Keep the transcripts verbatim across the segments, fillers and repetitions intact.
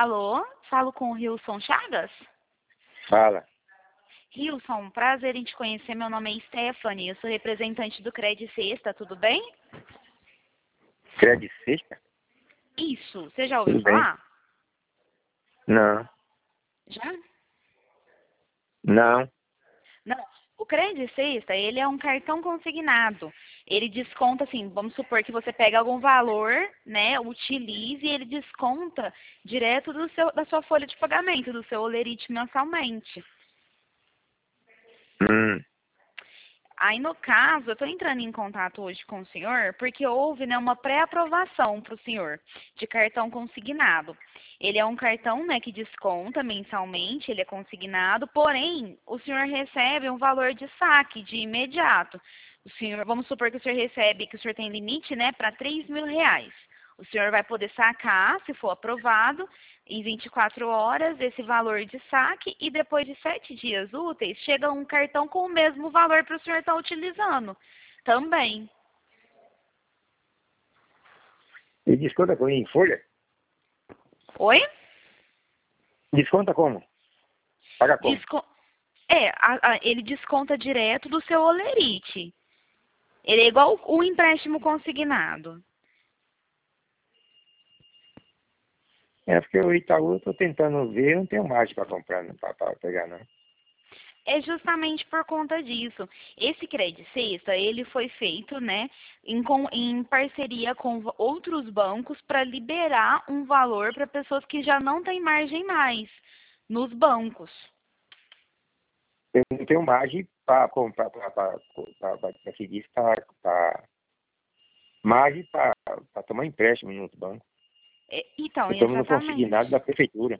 Alô? Falo com o Rilson Chagas? Fala. Rilson, prazer em te conhecer. Meu nome é Stephanie, eu sou representante do Cred Sexta, tudo bem? Cred Sexta? Isso, você já ouviu Tudo bem. falar? Não. Já? Não. Não. O Cred Sexta, ele é um cartão consignado. Ele desconta, assim, vamos supor que você pega algum valor, né, utilize e ele desconta direto do seu, da sua folha de pagamento, do seu holerite mensalmente. Hum. Aí, no caso, eu estou entrando em contato hoje com o senhor porque houve, né, uma pré-aprovação para o senhor de cartão consignado. Ele é um cartão, né, que desconta mensalmente, ele é consignado, porém, o senhor recebe um valor de saque de imediato. O senhor, vamos supor que o senhor recebe, que o senhor tem limite, né, para três mil reais. O senhor vai poder sacar, se for aprovado, em vinte e quatro horas, esse valor de saque e depois de sete dias úteis, chega um cartão com o mesmo valor para o senhor estar utilizando também. E desconta com em folha? Oi? Desconta como? Paga como? Desco... É, a- a- ele desconta direto do seu holerite. Ele é igual o o empréstimo consignado. É porque o Itaú eu tô tentando ver, eu não tenho margem para comprar, não, para pegar, não. É justamente por conta disso. Esse Cred Sexta, ele foi feito, né, em, com- em parceria com v- outros bancos para liberar um valor para pessoas que já não têm margem mais nos bancos. Eu não tenho margem para comprar, para conseguir estar, para margem para tomar empréstimo em outro banco. É, então, Eu estou no consignado exatamente. da prefeitura.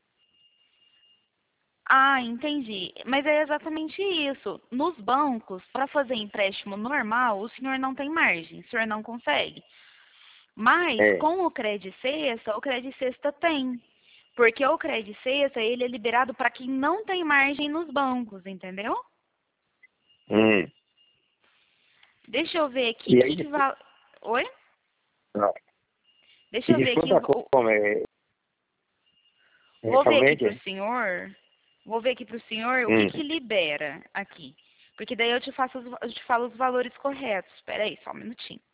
Ah, entendi. Mas é exatamente isso. Nos bancos, para fazer empréstimo normal, o senhor não tem margem, o senhor não consegue. Mas É. com o Cred Sexta, o Cred Sexta tem. Porque o Cred Sexta, ele é liberado para quem não tem margem nos bancos, entendeu? Hum. Deixa eu ver aqui E que aí que depois, val... Oi? não. Deixa E eu ver aqui. desconta o- como? É, Vou ver aqui mensalmente, para o é? senhor. Vou ver aqui para o senhor o que Hum. que libera aqui. Porque daí eu te faço os- eu te falo os valores corretos. Espera aí, só um minutinho.